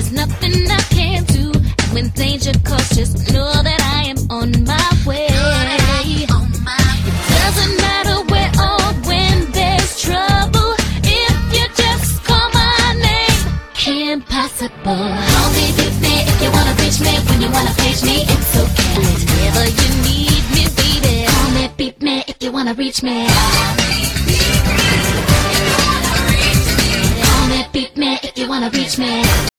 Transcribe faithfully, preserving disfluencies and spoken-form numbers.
is nothing I can do. And when danger calls, just know that I am on my way. It doesn't matter where or when there's trouble, if you just call my name. Impossible. Call me, beat me if you wanna reach me. When you wanna page me, it's okay. Whenever you need me, baby. Call me, beat me if you wanna reach me. Call me, beat me if you wanna reach me.